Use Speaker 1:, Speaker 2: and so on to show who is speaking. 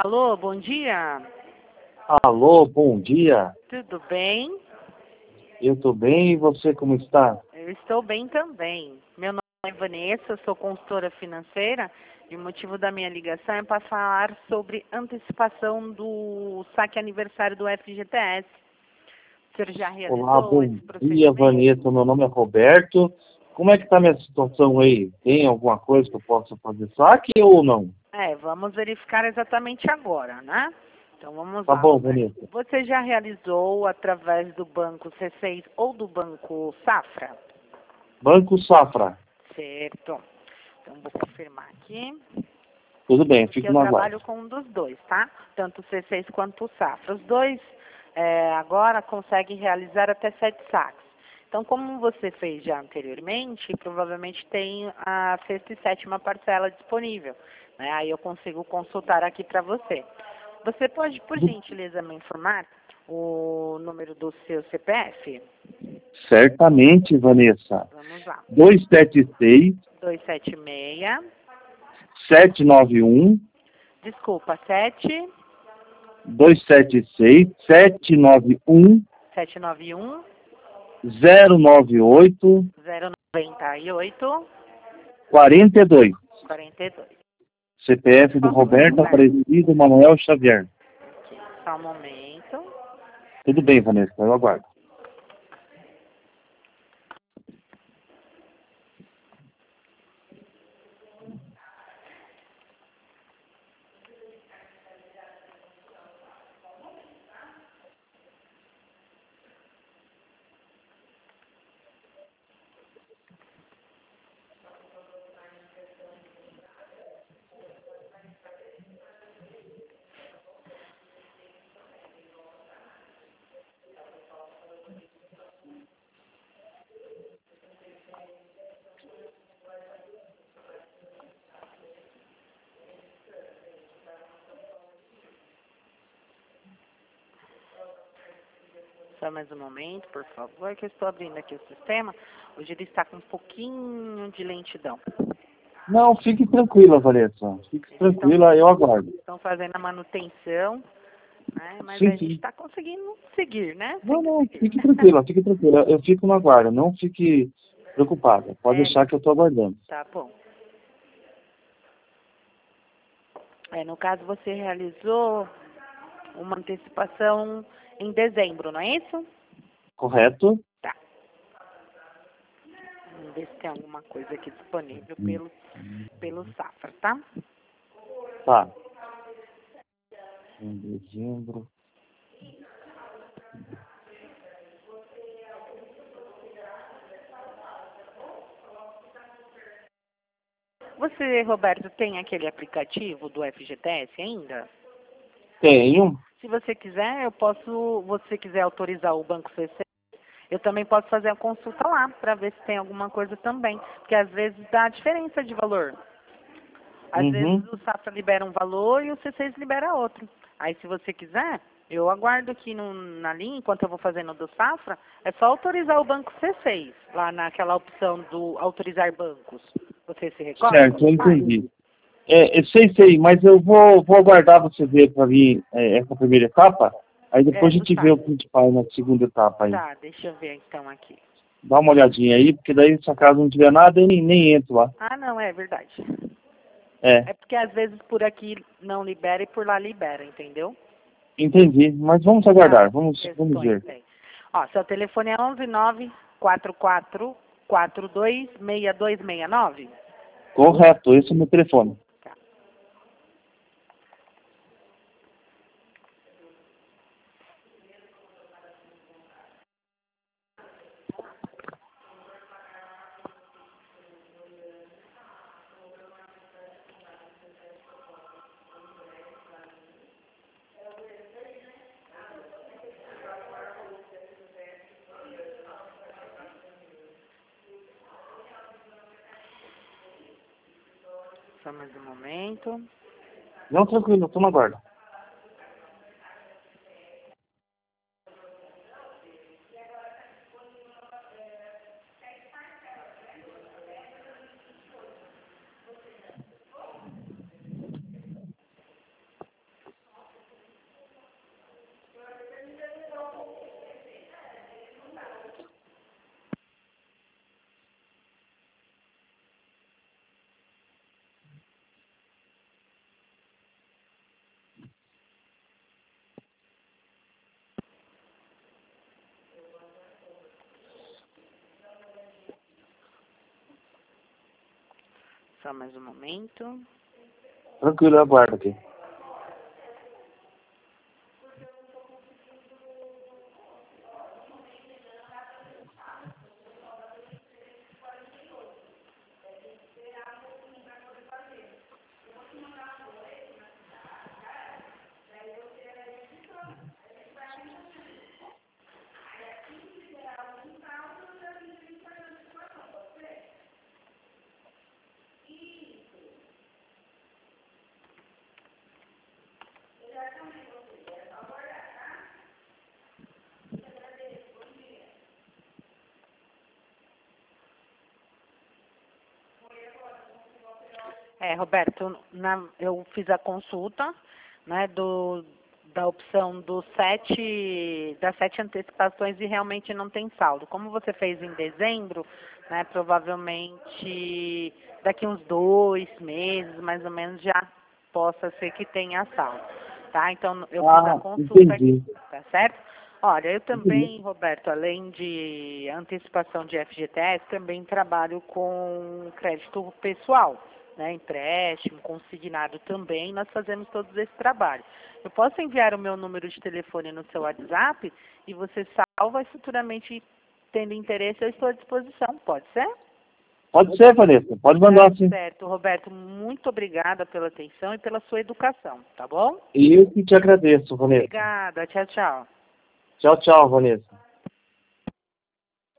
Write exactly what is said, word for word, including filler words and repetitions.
Speaker 1: Alô, bom dia.
Speaker 2: Alô, bom dia.
Speaker 1: Tudo bem?
Speaker 2: Eu estou bem e você como está?
Speaker 1: Eu estou bem também. Meu nome é Vanessa, sou consultora financeira e o motivo da minha ligação é para falar sobre antecipação do saque aniversário do F G T S. O senhor já realizou
Speaker 2: Olá, bom
Speaker 1: esse
Speaker 2: dia,
Speaker 1: procedimento?
Speaker 2: Vanessa. Meu nome é Roberto. Como é que está a minha situação aí? Tem alguma coisa que eu possa fazer saque ou não?
Speaker 1: É, vamos verificar exatamente agora, né? Então vamos
Speaker 2: Tá
Speaker 1: lá,
Speaker 2: bom,
Speaker 1: Roberto.
Speaker 2: Vanessa.
Speaker 1: Você já realizou através do Banco C seis ou do Banco Safra?
Speaker 2: Banco Safra.
Speaker 1: Certo. Então vou confirmar aqui.
Speaker 2: Tudo bem,
Speaker 1: Porque
Speaker 2: fico
Speaker 1: eu
Speaker 2: no
Speaker 1: trabalho
Speaker 2: aguardo.
Speaker 1: com um dos dois, tá? Tanto o C seis quanto o Safra. Os dois é, agora conseguem realizar até sete saques. Então, como você fez já anteriormente, provavelmente tem a sexta e sétima parcela disponível, né? Aí eu consigo consultar aqui para você. Você pode, por gentileza, me informar o número do seu C P F?
Speaker 2: Certamente, Vanessa.
Speaker 1: Vamos lá.
Speaker 2: dois sete seis,
Speaker 1: dois sete seis,
Speaker 2: sete nove um,
Speaker 1: desculpa, sete
Speaker 2: dois sete seis, sete nove um,
Speaker 1: sete nove um
Speaker 2: zero nove oito,
Speaker 1: zero nove oito
Speaker 2: quarenta e dois.
Speaker 1: quarenta e dois.
Speaker 2: C P F do Roberto Aparecido Manuel Xavier.
Speaker 1: Aqui, só um momento.
Speaker 2: Tudo bem, Vanessa, eu aguardo.
Speaker 1: Só mais um momento, por favor, que eu estou abrindo aqui o sistema. Hoje ele está com um pouquinho de lentidão.
Speaker 2: Não, fique tranquila, Vanessa. Fique
Speaker 1: Eles estão,
Speaker 2: tranquila, eu aguardo.
Speaker 1: estão fazendo a manutenção, né? Mas a
Speaker 2: Sim,
Speaker 1: gente
Speaker 2: sim.
Speaker 1: está conseguindo seguir, né? Tem
Speaker 2: Não,
Speaker 1: que
Speaker 2: não,
Speaker 1: seguir.
Speaker 2: fique tranquila, fique tranquila. Eu fico no aguardo, não fique preocupada. Pode
Speaker 1: É,
Speaker 2: deixar que eu estou aguardando.
Speaker 1: tá bom. É, no caso, você realizou uma antecipação em dezembro, não é isso?
Speaker 2: Correto?
Speaker 1: Tá. Vamos ver se tem alguma coisa aqui disponível pelo, pelo Safra, tá?
Speaker 2: Tá. Em dezembro.
Speaker 1: Você, Roberto, tem aquele aplicativo do F G T S ainda?
Speaker 2: Tenho.
Speaker 1: Se você quiser, eu posso, você quiser autorizar o Banco C C, eu também posso fazer a consulta lá, para ver se tem alguma coisa também. Porque às vezes dá diferença de valor. Às vezes
Speaker 2: Uhum.
Speaker 1: o Safra libera um valor e o C seis libera outro. Aí se você quiser, eu aguardo aqui no, na linha, enquanto eu vou fazendo do Safra, é só autorizar o Banco C seis, lá naquela opção do autorizar bancos. Você se recorda
Speaker 2: Certo, eu
Speaker 1: como faz?
Speaker 2: entendi. É, eu sei, sei, mas eu vou, vou aguardar você ver para mim é, essa primeira etapa, aí
Speaker 1: É,
Speaker 2: depois a
Speaker 1: do
Speaker 2: gente vê o
Speaker 1: saque.
Speaker 2: principal na segunda etapa aí.
Speaker 1: Tá, deixa eu ver então aqui.
Speaker 2: Dá uma olhadinha aí, porque daí se acaso não tiver nada, eu nem, nem entro lá.
Speaker 1: Ah, não, é verdade.
Speaker 2: É,
Speaker 1: É porque às vezes por aqui não libera e por lá libera, entendeu?
Speaker 2: entendi, mas vamos aguardar, vamos, vamos
Speaker 1: Questões
Speaker 2: ver.
Speaker 1: tem. Ó, seu telefone é onze nove quatro quatro quatro dois seis dois seis nove?
Speaker 2: Correto, esse é o meu telefone.
Speaker 1: Tá. Só mais um momento.
Speaker 2: Não, tranquilo, estou na guarda.
Speaker 1: Só mais um momento.
Speaker 2: Tranquilo, eu aguardo aqui.
Speaker 1: É, Roberto, na, eu fiz a consulta, né, do, da opção dos sete, das sete antecipações e realmente não tem saldo. Como você fez em dezembro, né, provavelmente daqui uns dois meses, mais ou menos, já possa ser que tenha saldo, tá? Então, eu fiz a
Speaker 2: Ah,
Speaker 1: consulta
Speaker 2: entendi.
Speaker 1: aqui, tá certo? Olha, eu
Speaker 2: Entendi.
Speaker 1: também, Roberto, além de antecipação de F G T S, também trabalho com crédito pessoal, né, empréstimo, consignado também, nós fazemos todos esse trabalho. Eu posso enviar o meu número de telefone no seu WhatsApp e você salva e futuramente, tendo interesse, eu estou à disposição, pode ser?
Speaker 2: Pode ser, Vanessa. Pode mandar
Speaker 1: Tá
Speaker 2: sim.
Speaker 1: certo, Roberto, muito obrigada pela atenção e pela sua educação, tá bom?
Speaker 2: E eu que te agradeço, Vanessa.
Speaker 1: Obrigada, tchau, tchau.
Speaker 2: Tchau, tchau, Vanessa.